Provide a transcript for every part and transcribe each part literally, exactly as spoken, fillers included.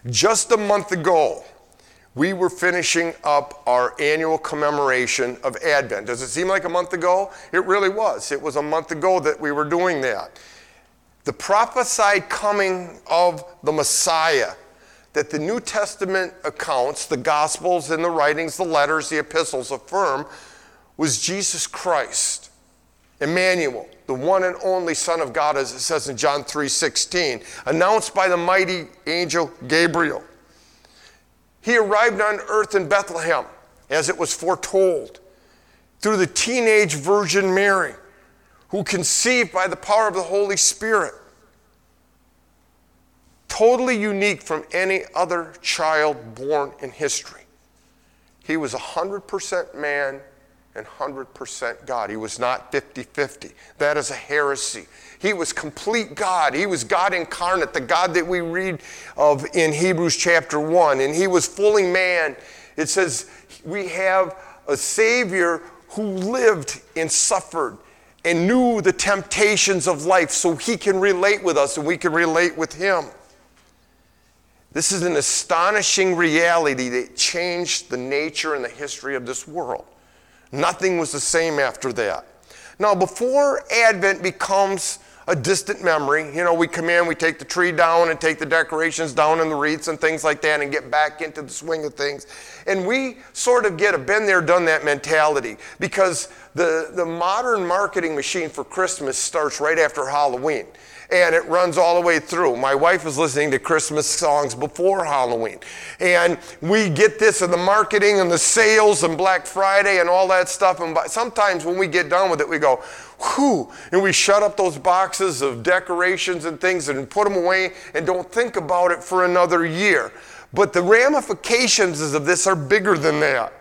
Just a month ago, we were finishing up our annual commemoration of Advent. Does it seem like a month ago? It really was. It was a month ago that we were doing that. The prophesied coming of the Messiah that the New Testament accounts, the Gospels and the writings, the letters, the epistles affirm was Jesus Christ, Emmanuel, the one and only Son of God, as it says in John three sixteen, announced by the mighty angel Gabriel. He arrived on earth in Bethlehem, as it was foretold, through the teenage Virgin Mary, who conceived by the power of the Holy Spirit. Totally unique from any other child born in history. He was one hundred percent man and one hundred percent God. He was not fifty-fifty. That is a heresy. He was complete God. He was God incarnate, the God that we read of in Hebrews chapter one. And he was fully man. It says we have a Savior who lived and suffered and knew the temptations of life so he can relate with us and we can relate with him. This is an astonishing reality that changed the nature and the history of this world. Nothing was the same after that. Now, before Advent becomes a distant memory, you know, we come in, we take the tree down and take the decorations down and the wreaths and things like that and get back into the swing of things. And we sort of get a been there, done that mentality because the, the modern marketing machine for Christmas starts right after Halloween. And it runs all the way through. My wife was listening to Christmas songs before Halloween. And we get this in the marketing and the sales and Black Friday and all that stuff. And sometimes when we get done with it, we go, whew, and we shut up those boxes of decorations and things and put them away and don't think about it for another year. But the ramifications of this are bigger than that.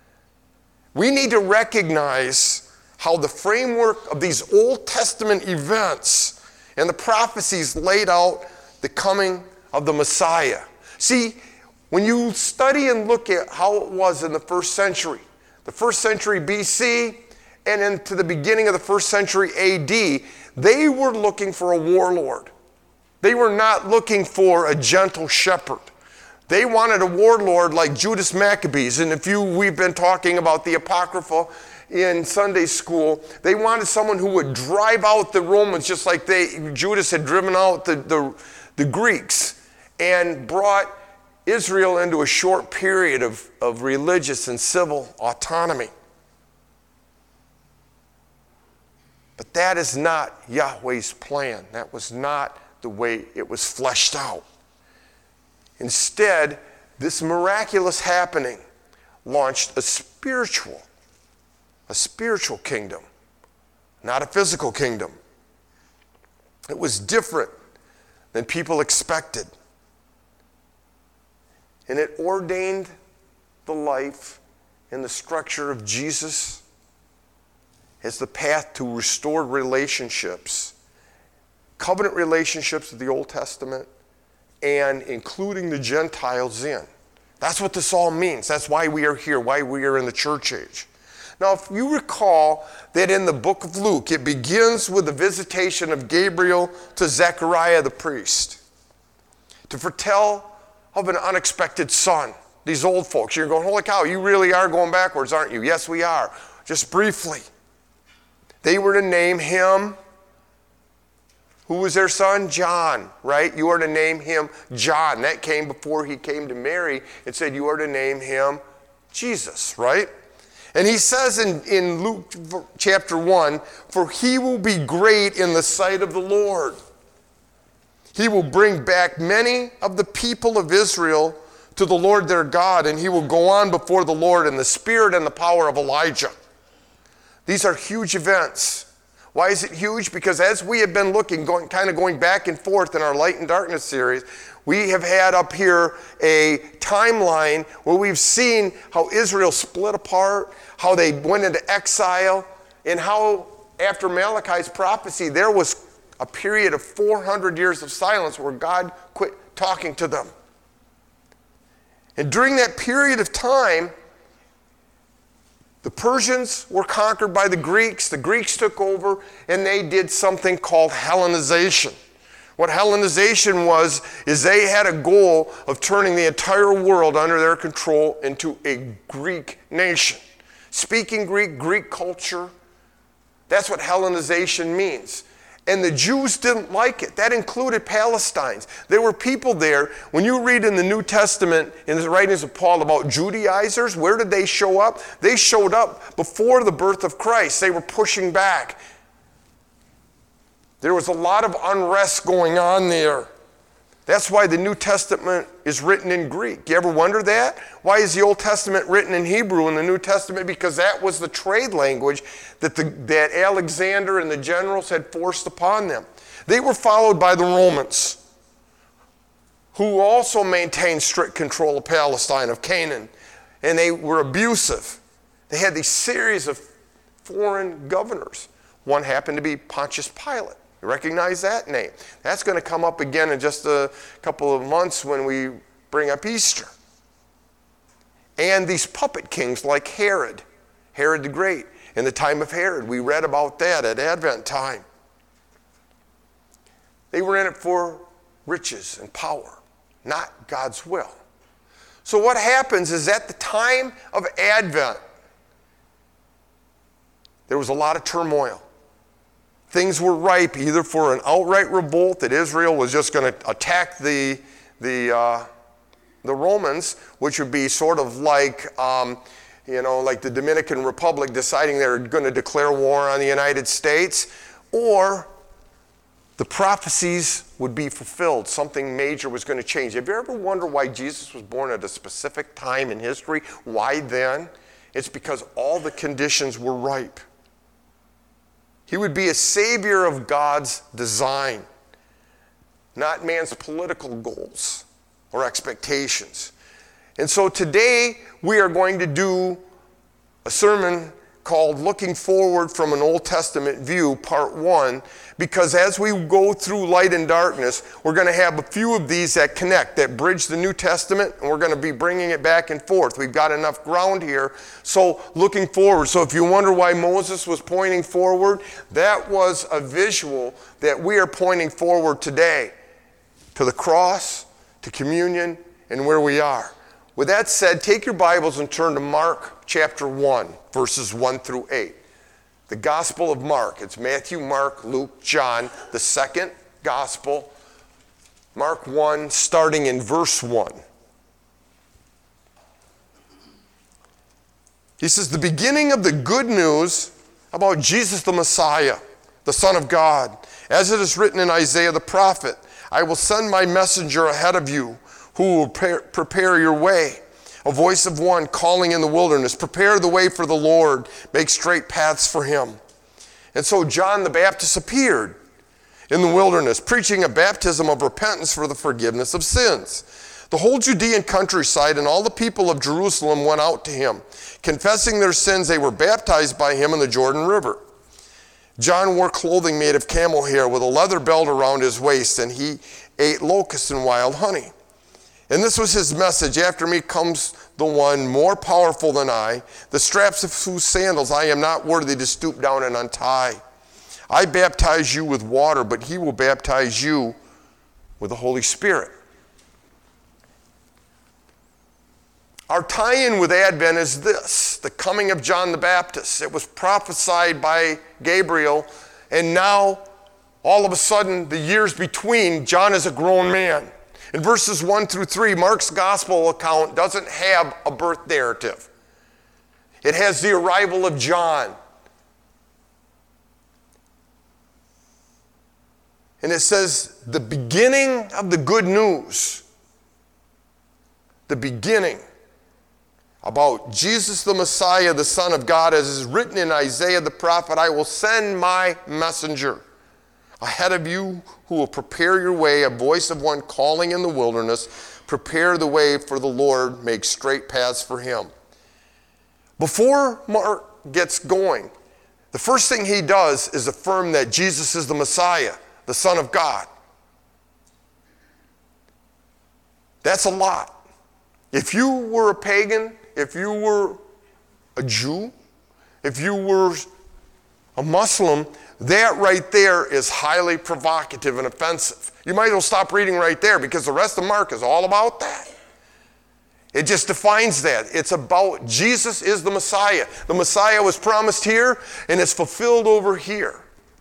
We need to recognize how the framework of these Old Testament events and the prophecies laid out the coming of the Messiah. See, when you study and look at how it was in the first century, the first century B C and into the beginning of the first century A D, they were looking for a warlord. They were not looking for a gentle shepherd. They wanted a warlord like Judas Maccabees. And if you, we've been talking about the Apocrypha in Sunday school, they wanted someone who would drive out the Romans just like they Judas had driven out the, the, the Greeks and brought Israel into a short period of, of religious and civil autonomy. But that is not Yahweh's plan. That was not the way it was fleshed out. Instead, this miraculous happening launched a spiritual A spiritual kingdom, not a physical kingdom. It was different than people expected. And it ordained the life and the structure of Jesus as the path to restored relationships, covenant relationships of the Old Testament, and including the Gentiles in. That's what this all means. That's why we are here, why we are in the church age. Now, if you recall that in the book of Luke, it begins with the visitation of Gabriel to Zechariah the priest to foretell of an unexpected son. These old folks, you're going, holy cow, you really are going backwards, aren't you? Yes, we are. Just briefly. They were to name him, who was their son? John, right? You are to name him John. That came before he came to Mary and said you are to name him Jesus, right? And he says in, in Luke chapter one, for he will be great in the sight of the Lord. He will bring back many of the people of Israel to the Lord their God, and he will go on before the Lord in the spirit and the power of Elijah. These are huge events. Why is it huge? Because as we have been looking, going, kind of going back and forth in our Light and Darkness series, we have had up here a timeline where we've seen how Israel split apart, how they went into exile, and how after Malachi's prophecy, there was a period of four hundred years of silence where God quit talking to them. And during that period of time, the Persians were conquered by the Greeks. The Greeks took over, and they did something called Hellenization, What Hellenization was, is they had a goal of turning the entire world under their control into a Greek nation. Speaking Greek, Greek culture, that's what Hellenization means. And the Jews didn't like it. That included Palestine. There were people there. When you read in the New Testament, in the writings of Paul, about Judaizers, where did they show up? They showed up before the birth of Christ. They were pushing back. There was a lot of unrest going on there. That's why the New Testament is written in Greek. You ever wonder that? Why is the Old Testament written in Hebrew and the New Testament? Because that was the trade language that, the, that Alexander and the generals had forced upon them. They were followed by the Romans, who also maintained strict control of Palestine, of Canaan, and they were abusive. They had these series of foreign governors. One happened to be Pontius Pilate. You recognize that name? That's going to come up again in just a couple of months when we bring up Easter. And these puppet kings like Herod, Herod the Great. In the time of Herod, we read about that at Advent time. They were in it for riches and power, not God's will. So what happens is at the time of Advent, there was a lot of turmoil. Things were ripe either for an outright revolt, that Israel was just going to attack the, the, uh, the Romans, which would be sort of like, um, you know, like the Dominican Republic deciding they're going to declare war on the United States, or the prophecies would be fulfilled. Something major was going to change. Have you ever wondered why Jesus was born at a specific time in history? Why then? It's because all the conditions were ripe. He would be a savior of God's design, not man's political goals or expectations. And so today we are going to do a sermon called Looking Forward from an Old Testament View, Part one, because as we go through light and darkness, we're going to have a few of these that connect, that bridge the New Testament, and we're going to be bringing it back and forth. We've got enough ground here. So looking forward. So if you wonder why Moses was pointing forward, that was a visual that we are pointing forward today to the cross, to communion, and where we are. With that said, take your Bibles and turn to Mark chapter one, verses one through eight. The Gospel of Mark. It's Matthew, Mark, Luke, John, the second Gospel. Mark one, starting in verse one. He says, the beginning of the good news about Jesus the Messiah, the Son of God. As it is written in Isaiah the prophet, I will send my messenger ahead of you, who will prepare your way. A voice of one calling in the wilderness, prepare the way for the Lord, make straight paths for him. And so John the Baptist appeared in the wilderness, preaching a baptism of repentance for the forgiveness of sins. The whole Judean countryside and all the people of Jerusalem went out to him. Confessing their sins, they were baptized by him in the Jordan River. John wore clothing made of camel hair with a leather belt around his waist, and he ate locusts and wild honey. And this was his message, after me comes the one more powerful than I, the straps of whose sandals I am not worthy to stoop down and untie. I baptize you with water, but he will baptize you with the Holy Spirit. Our tie-in with Advent is this, the coming of John the Baptist. It was prophesied by Gabriel, and now, all of a sudden, the years between, John is a grown man. In verses one through three, Mark's gospel account doesn't have a birth narrative. It has the arrival of John. And it says, the beginning of the good news. The beginning about Jesus the Messiah, the Son of God, as is written in Isaiah the prophet, I will send my messenger ahead of you who will prepare your way, a voice of one calling in the wilderness, prepare the way for the Lord, make straight paths for him. Before Mark gets going, the first thing he does is affirm that Jesus is the Messiah, the Son of God. That's a lot. If you were a pagan, if you were a Jew, if you were a Muslim, that right there is highly provocative and offensive. You might as well stop reading right there because the rest of Mark is all about that. It just defines that. It's about Jesus is the Messiah. The Messiah was promised here and it's fulfilled over here.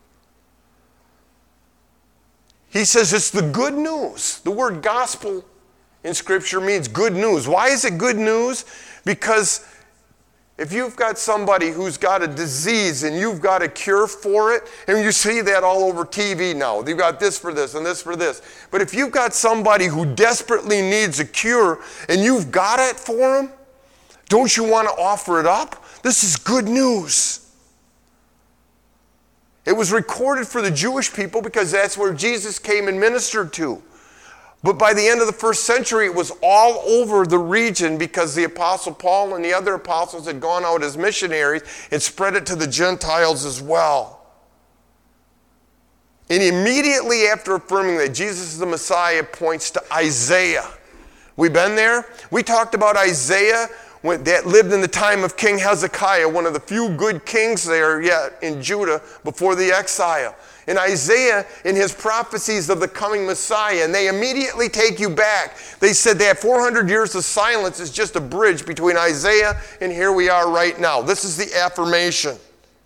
He says it's the good news. The word gospel in Scripture means good news. Why is it good news? Because if you've got somebody who's got a disease and you've got a cure for it, and you see that all over T V now, they've got this for this and this for this. But if you've got somebody who desperately needs a cure and you've got it for them, don't you want to offer it up? This is good news. It was recorded for the Jewish people because that's where Jesus came and ministered to. But by the end of the first century, it was all over the region because the Apostle Paul and the other apostles had gone out as missionaries and spread it to the Gentiles as well. And immediately after affirming that Jesus is the Messiah points to Isaiah. We been there? We talked about Isaiah when, that lived in the time of King Hezekiah, one of the few good kings there yet in Judah before the exile. And Isaiah, in his prophecies of the coming Messiah, and they immediately take you back. They said that four hundred years of silence is just a bridge between Isaiah and here we are right now. This is the affirmation.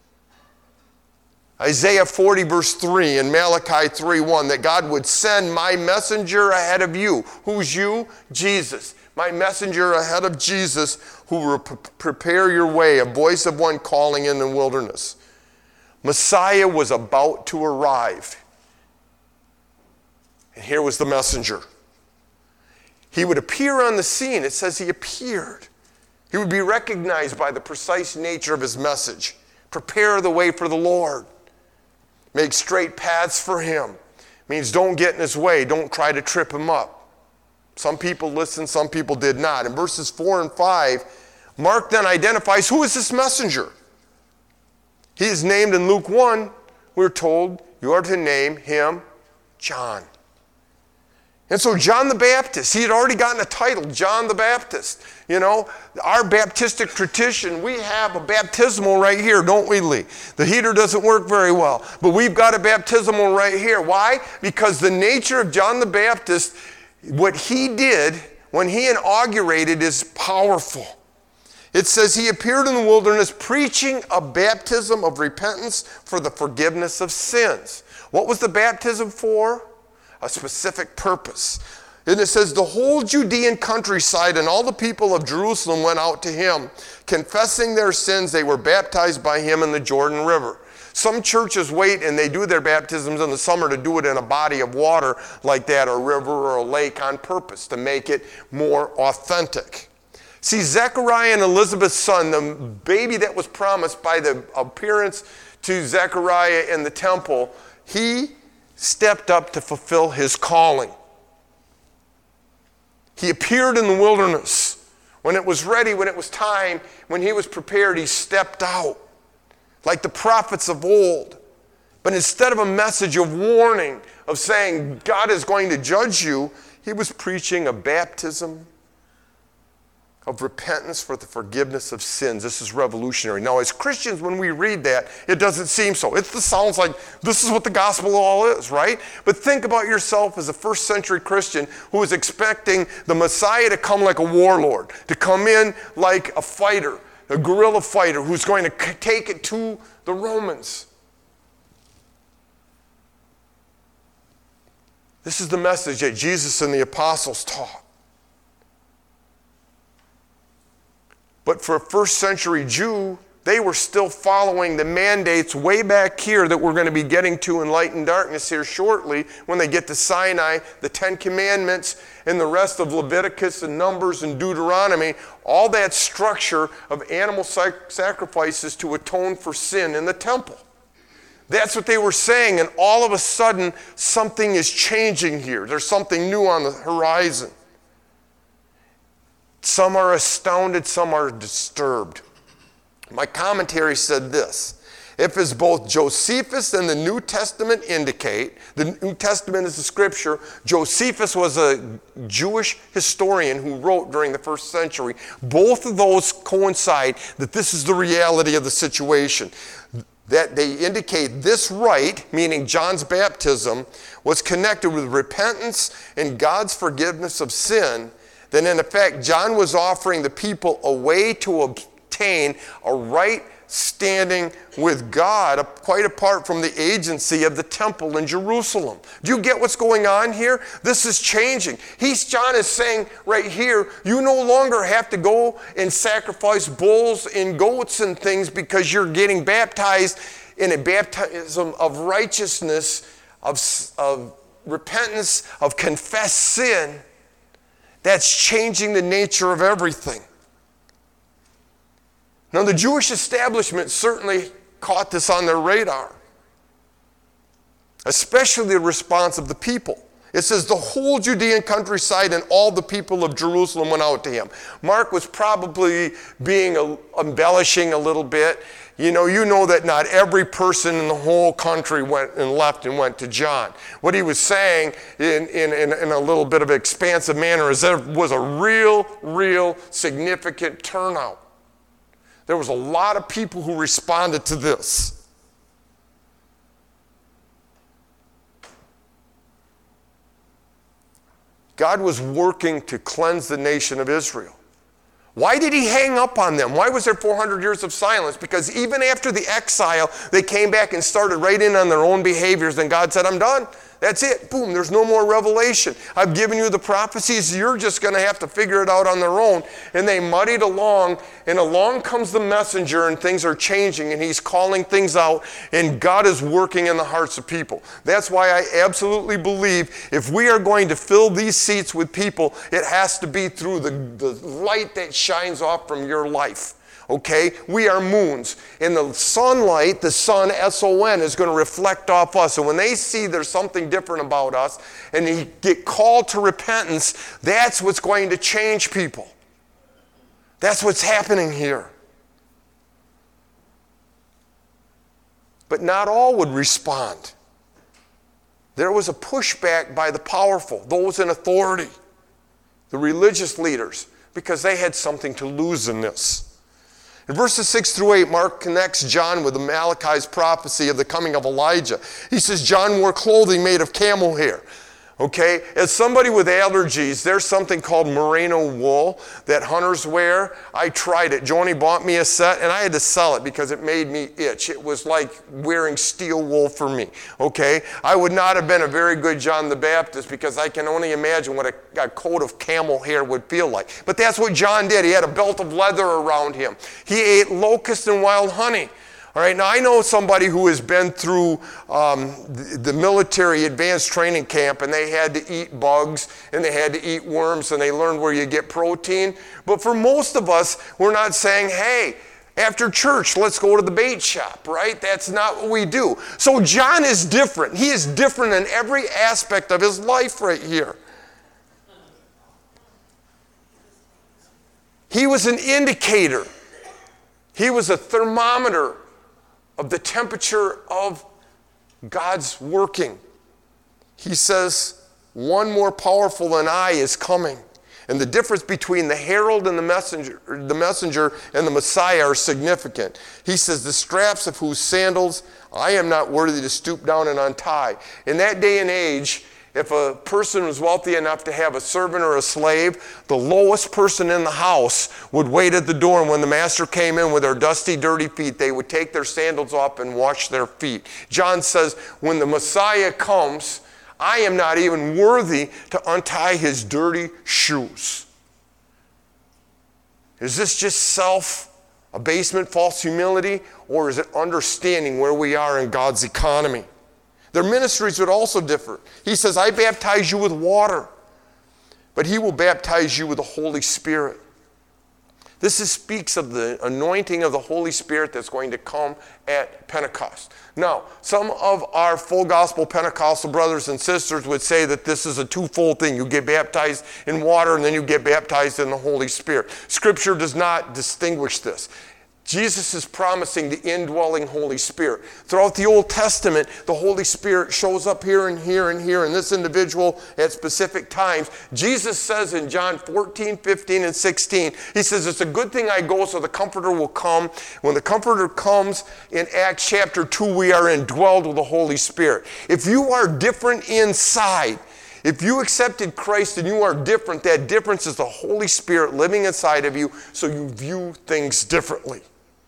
Isaiah forty verse three and Malachi three one, that God would send my messenger ahead of you. Who's you? Jesus. My messenger ahead of Jesus who will pre- prepare your way, a voice of one calling in the wilderness. Messiah was about to arrive. And here was the messenger. He would appear on the scene. It says he appeared. He would be recognized by the precise nature of his message. Prepare the way for the Lord. Make straight paths for him. Means don't get in his way. Don't try to trip him up. Some people listened, some people did not. In verses four and five, Mark then identifies who is this messenger. He is named in Luke one, we're told, you are to name him John. And so John the Baptist, he had already gotten a title, John the Baptist. You know, our Baptistic tradition, we have a baptismal right here, don't we, Lee? The heater doesn't work very well, but we've got a baptismal right here. Why? Because the nature of John the Baptist, what he did when he inaugurated is powerful. It says he appeared in the wilderness preaching a baptism of repentance for the forgiveness of sins. What was the baptism for? A specific purpose. And it says the whole Judean countryside and all the people of Jerusalem went out to him. Confessing their sins, they were baptized by him in the Jordan River. Some churches wait and they do their baptisms in the summer to do it in a body of water like that, a river or a lake on purpose to make it more authentic. See, Zechariah and Elizabeth's son, the baby that was promised by the appearance to Zechariah in the temple, he stepped up to fulfill his calling. He appeared in the wilderness. When it was ready, when it was time, when he was prepared, he stepped out like the prophets of old. But instead of a message of warning, of saying God is going to judge you, he was preaching a baptism of repentance for the forgiveness of sins. This is revolutionary. Now, as Christians, when we read that, it doesn't seem so. It sounds like this is what the gospel all is, right? But think about yourself as a first century Christian who was expecting the Messiah to come like a warlord, to come in like a fighter, a guerrilla fighter who's going to take it to the Romans. This is the message that Jesus and the apostles taught. But for a first century Jew, they were still following the mandates way back here that we're going to be getting to in light and darkness here shortly when they get to Sinai, the Ten Commandments, and the rest of Leviticus and Numbers and Deuteronomy, all that structure of animal sac- sacrifices to atone for sin in the temple. That's what they were saying, and all of a sudden, something is changing here. There's something new on the horizon. Some are astounded, some are disturbed. My commentary said this: if as both Josephus and the New Testament indicate, the New Testament is the scripture, Josephus was a Jewish historian who wrote during the first century. Both of those coincide that this is the reality of the situation. that they indicate this rite, meaning John's baptism, was connected with repentance and God's forgiveness of sin, then in effect, John was offering the people a way to obtain a right standing with God, quite apart from the agency of the temple in Jerusalem. Do you get what's going on here? This is changing. He's, John is saying right here, you no longer have to go and sacrifice bulls and goats and things because you're getting baptized in a baptism of righteousness, of, of repentance, of confessed sin. That's changing the nature of everything. Now, the Jewish establishment certainly caught this on their radar, especially the response of the people. It says the whole Judean countryside and all the people of Jerusalem went out to him. Mark was probably being a, embellishing a little bit. You know, you know that not every person in the whole country went and left and went to John. What he was saying in, in, in, in a little bit of expansive manner is there was a real, real significant turnout. There was a lot of people who responded to this. God was working to cleanse the nation of Israel. Why did he hang up on them? Why was there four hundred years of silence? Because even after the exile, they came back and started right in on their own behaviors, and God said, I'm done. That's it. Boom, there's no more revelation. I've given you the prophecies. You're just going to have to figure it out on their own. And they muddied along, and along comes the messenger, and things are changing, and he's calling things out, and God is working in the hearts of people. That's why I absolutely believe if we are going to fill these seats with people, it has to be through the, the light that shines off from your life. Okay, we are moons. And the sunlight, the sun, S O N, is going to reflect off us. And when they see there's something different about us and they get called to repentance, that's what's going to change people. That's what's happening here. But not all would respond. There was a pushback by the powerful, those in authority, the religious leaders, because they had something to lose in this. In verses six through eight, Mark connects John with the Malachi's prophecy of the coming of Elijah. He says John wore clothing made of camel hair. Okay, as somebody with allergies, there's something called merino wool that hunters wear. I tried it. Joni bought me a set, and I had to sell it because it made me itch. It was like wearing steel wool for me. Okay, I would not have been a very good John the Baptist because I can only imagine what a, a coat of camel hair would feel like. But that's what John did. He had a belt of leather around him. He ate locusts and wild honey. All right, now I know somebody who has been through um, the, the military advanced training camp, and they had to eat bugs and they had to eat worms, and they learned where you get protein. But for most of us, we're not saying, hey, after church, let's go to the bait shop, right? That's not what we do. So John is different. He is different in every aspect of his life right here. He was an indicator. He was a thermometer of the temperature of God's working. He says, one more powerful than I is coming. And the difference between the herald and the messenger, the messenger and the Messiah are significant. He says, the straps of whose sandals I am not worthy to stoop down and untie. In that day and age, if a person was wealthy enough to have a servant or a slave, the lowest person in the house would wait at the door, and when the master came in with their dusty, dirty feet, they would take their sandals off and wash their feet. John says, when the Messiah comes, I am not even worthy to untie his dirty shoes. Is this just self-abasement, false humility, or is it understanding where we are in God's economy? Their ministries would also differ. He says, I baptize you with water, but he will baptize you with the Holy Spirit. This is, speaks of the anointing of the Holy Spirit that's going to come at Pentecost. Now, some of our full gospel Pentecostal brothers and sisters would say that this is a twofold thing. You get baptized in water and then you get baptized in the Holy Spirit. Scripture does not distinguish this. Jesus is promising the indwelling Holy Spirit. Throughout the Old Testament, the Holy Spirit shows up here and here and here in this individual at specific times. Jesus says in John fourteen, fifteen, and sixteen, he says, it's a good thing I go so the Comforter will come. When the Comforter comes in Acts chapter two, we are indwelled with the Holy Spirit. If you are different inside, if you accepted Christ and you are different, that difference is the Holy Spirit living inside of you, so you view things differently.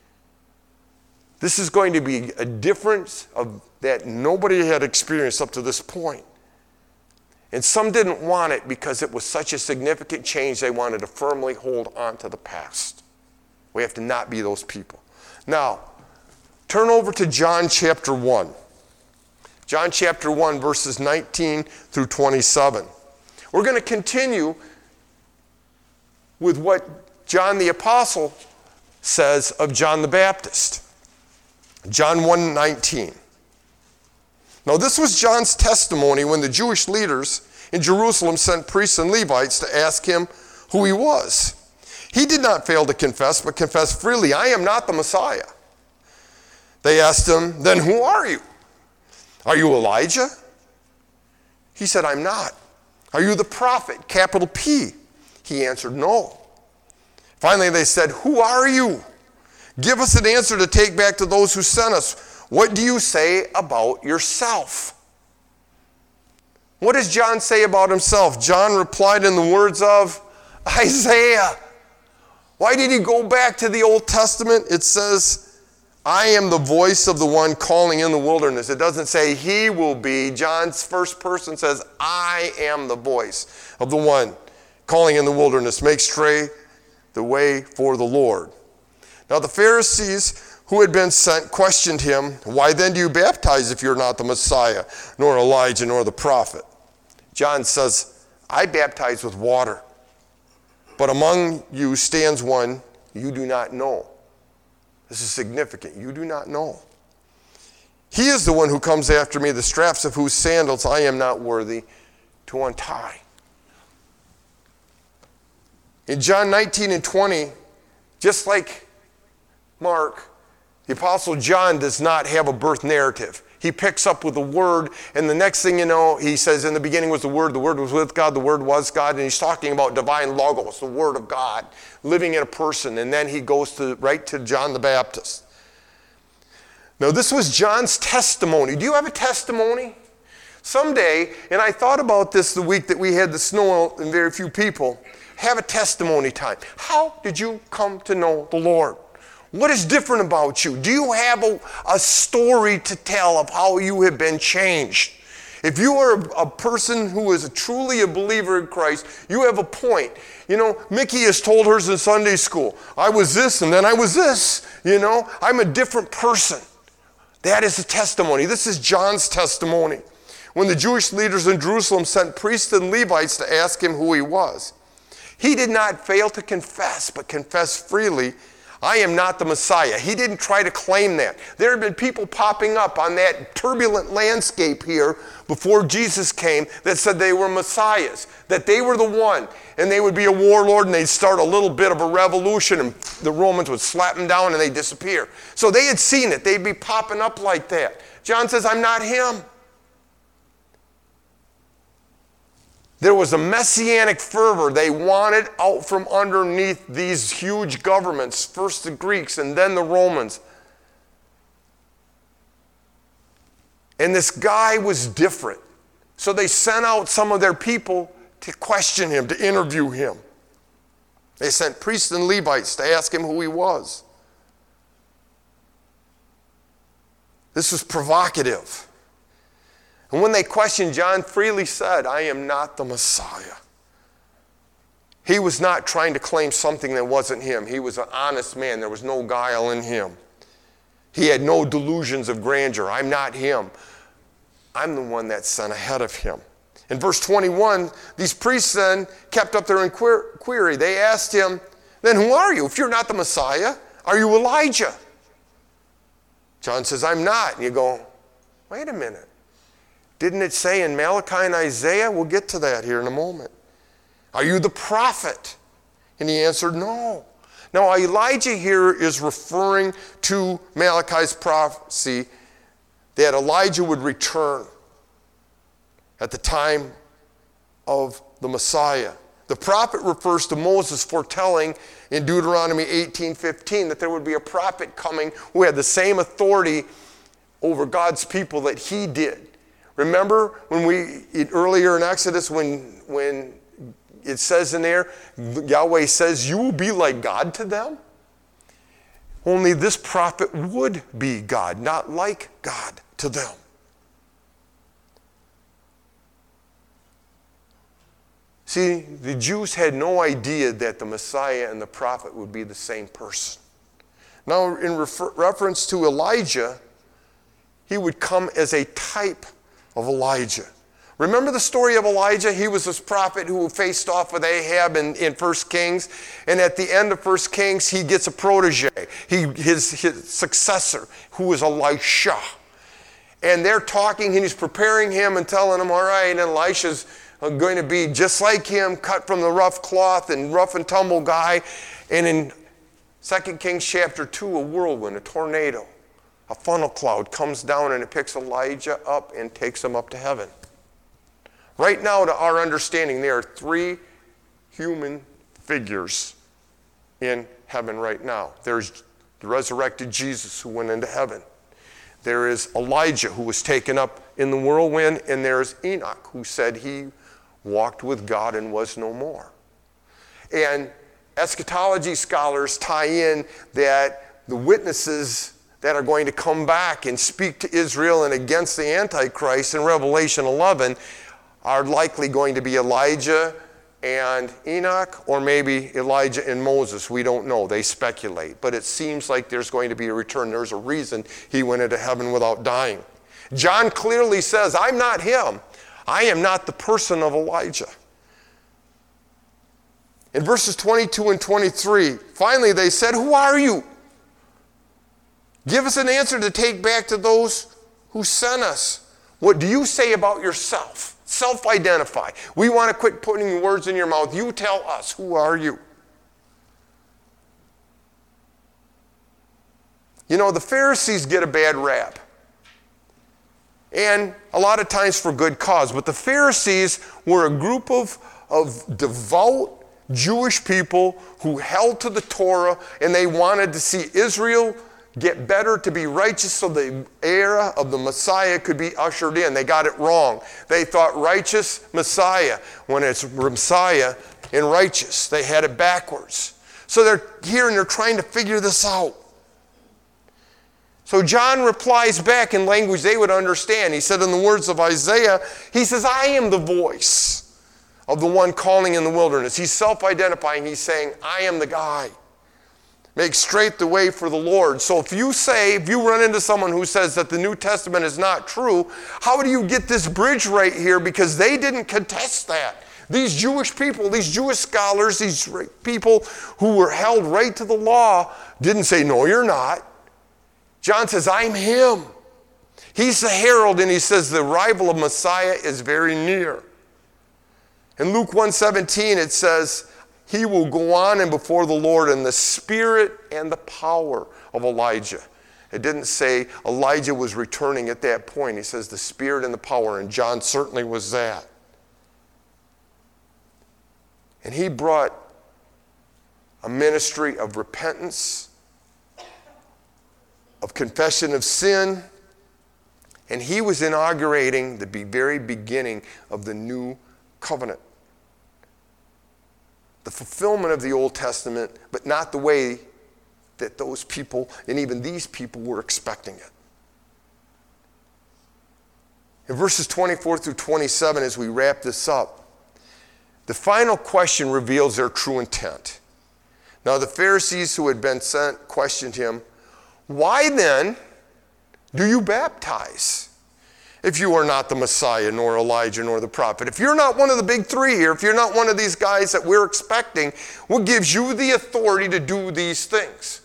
This is going to be a difference of, that nobody had experienced up to this point. And some didn't want it because it was such a significant change, they wanted to firmly hold on to the past. We have to not be those people. Now, turn over to John chapter one. John chapter one, verses nineteen through twenty-seven. We're going to continue with what John the Apostle says of John the Baptist. John one nineteen. Now this was John's testimony when the Jewish leaders in Jerusalem sent priests and Levites to ask him who he was. He did not fail to confess, but confessed freely, I am not the Messiah. They asked him, then who are you? Are you Elijah? He said, I'm not. Are you the prophet, capital P? He answered, no. Finally they said, who are you? Give us an answer to take back to those who sent us. What do you say about yourself? What does John say about himself? John replied in the words of Isaiah. Why did he go back to the Old Testament? It says, I am the voice of the one calling in the wilderness. It doesn't say he will be. John's first person says, I am the voice of the one calling in the wilderness. Make straight the way for the Lord. Now the Pharisees who had been sent questioned him, why then do you baptize if you're not the Messiah, nor Elijah, nor the prophet? John says, I baptize with water, but among you stands one you do not know. This is significant. You do not know. He is the one who comes after me, the straps of whose sandals I am not worthy to untie. In John nineteen and twenty, just like Mark, the Apostle John does not have a birth narrative. He picks up with the Word, and the next thing you know, he says, in the beginning was the Word, the Word was with God, the Word was God, and he's talking about divine logos, the Word of God, living in a person, and then he goes to right to John the Baptist. Now this was John's testimony. Do you have a testimony? Someday, and I thought about this the week that we had the snow and very few people, have a testimony time. How did you come to know the Lord? What is different about you? Do you have a, a story to tell of how you have been changed? If you are a, a person who is a truly a believer in Christ, you have a point. You know, Mickey has told hers in Sunday school, I was this and then I was this. You know, I'm a different person. That is a testimony. This is John's testimony. When the Jewish leaders in Jerusalem sent priests and Levites to ask him who he was, he did not fail to confess, but confessed freely, I am not the Messiah. He didn't try to claim that. There have been people popping up on that turbulent landscape here before Jesus came that said they were messiahs, that they were the one, and they would be a warlord and they'd start a little bit of a revolution and the Romans would slap them down and they'd disappear. So they had seen it. They'd be popping up like that. John says, I'm not him. There was a messianic fervor. They wanted out from underneath these huge governments, first the Greeks and then the Romans. And this guy was different. So they sent out some of their people to question him, to interview him. They sent priests and Levites to ask him who he was. This was provocative. And when they questioned, John freely said, I am not the Messiah. He was not trying to claim something that wasn't him. He was an honest man. There was no guile in him. He had no delusions of grandeur. I'm not him. I'm the one that's sent ahead of him. In verse twenty-one, these priests then kept up their inquiry. They asked him, then who are you? If you're not the Messiah, are you Elijah? John says, I'm not. And you go, wait a minute. Didn't it say in Malachi and Isaiah? We'll get to that here in a moment. Are you the prophet? And he answered, no. Now, Elijah here is referring to Malachi's prophecy that Elijah would return at the time of the Messiah. The prophet refers to Moses foretelling in Deuteronomy eighteen fifteen that there would be a prophet coming who had the same authority over God's people that he did. Remember when we, earlier in Exodus, when, when it says in there, Yahweh says, you will be like God to them? Only this prophet would be God, not like God to them. See, the Jews had no idea that the Messiah and the prophet would be the same person. Now, in refer- reference to Elijah, he would come as a type of Elijah. Remember the story of Elijah? He was this prophet who faced off with Ahab in, in First Kings. And at the end of First Kings, he gets a protege, he, his, his successor, who is Elisha. And they're talking, and he's preparing him and telling him, all right, and Elisha's going to be just like him, cut from the rough cloth and rough and tumble guy. And in Second Kings chapter two, a whirlwind, a tornado, a funnel cloud comes down and it picks Elijah up and takes him up to heaven. Right now, to our understanding, there are three human figures in heaven right now. There's the resurrected Jesus who went into heaven. There is Elijah who was taken up in the whirlwind, and there is Enoch who said he walked with God and was no more. And eschatology scholars tie in that the witnesses that are going to come back and speak to Israel and against the Antichrist in Revelation eleven are likely going to be Elijah and Enoch, or maybe Elijah and Moses. We don't know. They speculate. But it seems like there's going to be a return. There's a reason he went into heaven without dying. John clearly says, I'm not him. I am not the person of Elijah. In verses twenty-two and twenty-three, finally they said, who are you? Give us an answer to take back to those who sent us. What do you say about yourself? Self-identify. We want to quit putting words in your mouth. You tell us, who are you? You know, the Pharisees get a bad rap. And a lot of times for good cause. But the Pharisees were a group of, of devout Jewish people who held to the Torah, and they wanted to see Israel get better, to be righteous, so the era of the Messiah could be ushered in. They got it wrong. They thought righteous Messiah when it's Messiah and righteous. They had it backwards. So they're here and they're trying to figure this out. So John replies back in language they would understand. He said in the words of Isaiah, he says, I am the voice of the one calling in the wilderness. He's self-identifying. He's saying, I am the guy. Make straight the way for the Lord. So if you say, if you run into someone who says that the New Testament is not true, how do you get this bridge right here? Because they didn't contest that. These Jewish people, these Jewish scholars, these people who were held right to the law didn't say, no, you're not. John says, I'm him. He's the herald, and he says the arrival of Messiah is very near. In Luke one seventeen, it says, he will go on and before the Lord in the spirit and the power of Elijah. It didn't say Elijah was returning at that point. He says the spirit and the power, and John certainly was that. And he brought a ministry of repentance, of confession of sin, and he was inaugurating the very beginning of the new covenant. The fulfillment of the Old Testament, but not the way that those people and even these people were expecting it. In verses twenty-four through twenty-seven, as we wrap this up, the final question reveals their true intent. Now the Pharisees who had been sent questioned him, why then do you baptize if you are not the Messiah, nor Elijah, nor the prophet? If you're not one of the big three here, if you're not one of these guys that we're expecting, what gives you the authority to do these things?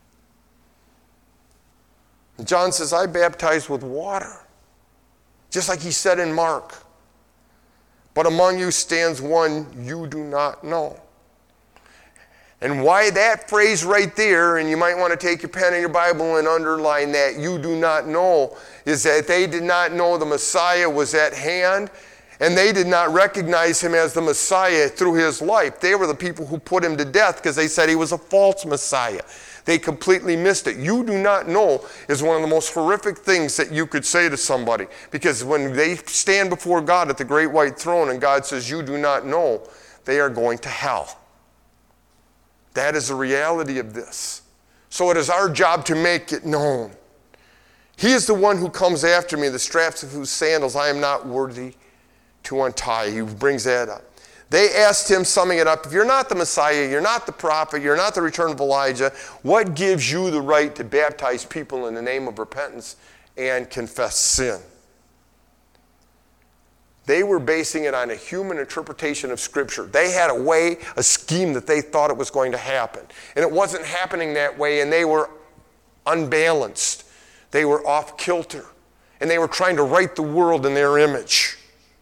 And John says, I baptize with water, just like he said in Mark. But among you stands one you do not know. And why that phrase right there, and you might want to take your pen and your Bible and underline that, you do not know, is that they did not know the Messiah was at hand, and they did not recognize him as the Messiah through his life. They were the people who put him to death because they said he was a false Messiah. They completely missed it. You do not know is one of the most horrific things that you could say to somebody, because when they stand before God at the great white throne and God says, you do not know, they are going to hell. That is the reality of this. So it is our job to make it known. He is the one who comes after me, the straps of whose sandals I am not worthy to untie. He brings that up. They asked him, summing it up, if you're not the Messiah, you're not the prophet, you're not the return of Elijah, what gives you the right to baptize people in the name of repentance and confess sin? They were basing it on a human interpretation of Scripture. They had a way, a scheme that they thought it was going to happen. And it wasn't happening that way, and they were unbalanced. They were off kilter. And they were trying to right the world in their image.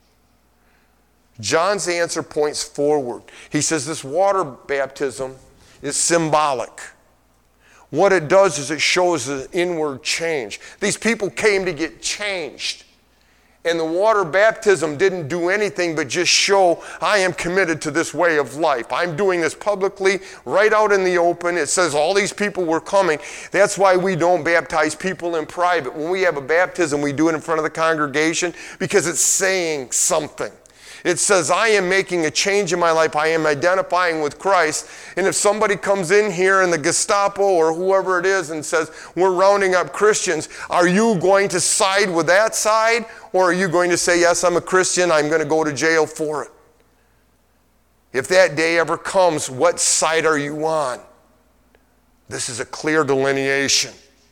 John's answer points forward. He says this water baptism is symbolic. What it does is it shows an inward change. These people came to get changed. And the water baptism didn't do anything but just show, I am committed to this way of life. I'm doing this publicly, right out in the open. It says all these people were coming. That's why we don't baptize people in private. When we have a baptism, we do it in front of the congregation because it's saying something. It says, I am making a change in my life. I am identifying with Christ. And if somebody comes in here in the Gestapo or whoever it is and says, we're rounding up Christians, are you going to side with that side? Or are you going to say, yes, I'm a Christian, I'm going to go to jail for it? If that day ever comes, what side are you on? This is a clear delineation.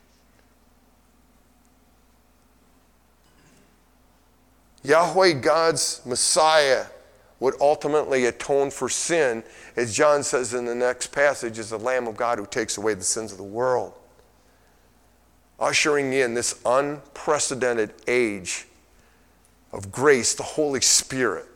Yahweh, God's Messiah, would ultimately atone for sin, as John says in the next passage, is the Lamb of God who takes away the sins of the world. Ushering in this unprecedented age of grace, the Holy Spirit,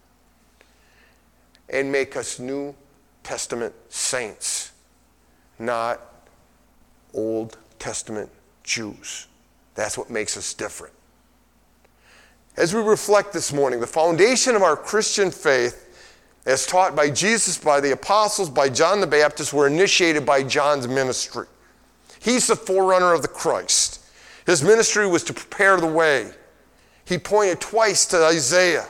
and make us New Testament saints, not Old Testament Jews. That's what makes us different. As we reflect this morning, the foundation of our Christian faith, as taught by Jesus, by the apostles, by John the Baptist, were initiated by John's ministry. He's the forerunner of the Christ. His ministry was to prepare the way. He pointed twice to Isaiah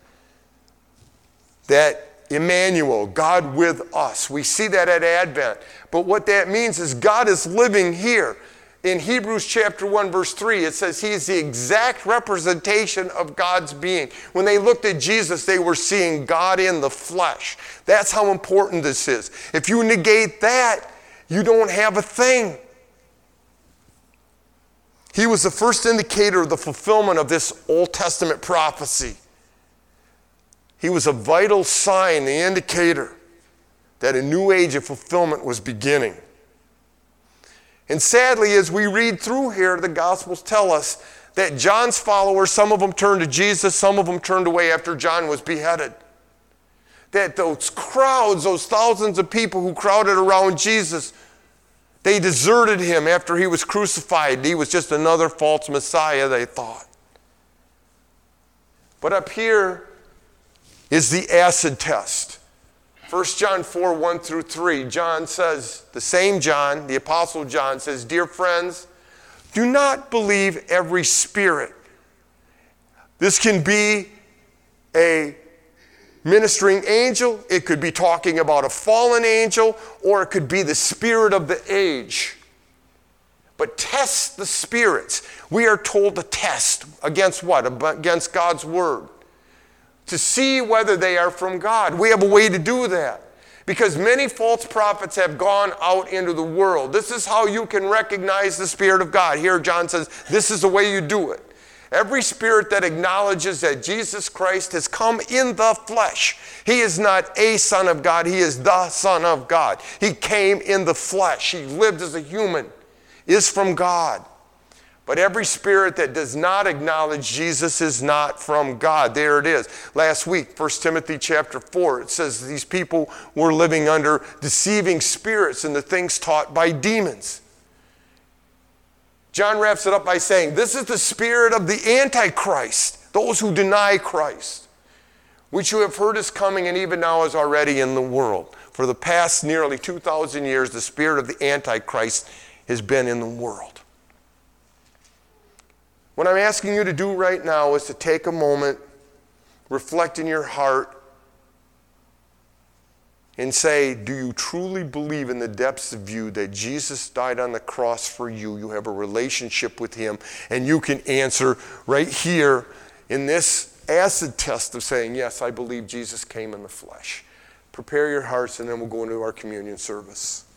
that Emmanuel, God with us. We see that at Advent. But what that means is God is living here. In Hebrews chapter one, verse three, it says he is the exact representation of God's being. When they looked at Jesus, they were seeing God in the flesh. That's how important this is. If you negate that, you don't have a thing. He was the first indicator of the fulfillment of this Old Testament prophecy. He was a vital sign, the indicator that a new age of fulfillment was beginning. And sadly, as we read through here, the Gospels tell us that John's followers, some of them turned to Jesus, some of them turned away after John was beheaded. That those crowds, those thousands of people who crowded around Jesus, they deserted him after he was crucified. He was just another false Messiah, they thought. But up here is the acid test. First John four, one through three, John says, the same John, the Apostle John says, dear friends, do not believe every spirit. This can be a ministering angel, it could be talking about a fallen angel, or it could be the spirit of the age. But test the spirits. We are told to test against what? Against God's word. To see whether they are from God. We have a way to do that. Because many false prophets have gone out into the world. This is how you can recognize the Spirit of God. Here John says, this is the way you do it. Every spirit that acknowledges that Jesus Christ has come in the flesh. He is not a son of God. He is the Son of God. He came in the flesh. He lived as a human. Is from God. But every spirit that does not acknowledge Jesus is not from God. There it is. Last week, First Timothy chapter four, it says these people were living under deceiving spirits and the things taught by demons. John wraps it up by saying, this is the spirit of the Antichrist, those who deny Christ, which you have heard is coming and even now is already in the world. For the past nearly two thousand years, the spirit of the Antichrist has been in the world. What I'm asking you to do right now is to take a moment, reflect in your heart, and say, do you truly believe in the depths of you that Jesus died on the cross for you? You have a relationship with him, and you can answer right here in this acid test of saying, yes, I believe Jesus came in the flesh. Prepare your hearts, and then we'll go into our communion service.